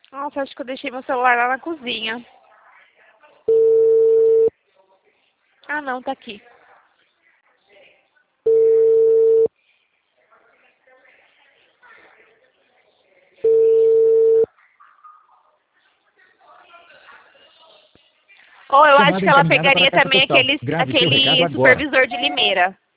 Nossa, acho que eu deixei meu celular lá na cozinha. Ah, não, tá aqui. Ou eu acho Chamada que ela encaminhada para a pegaria caixa também postal. Grave seu recado aquele agora. supervisor de Limeira.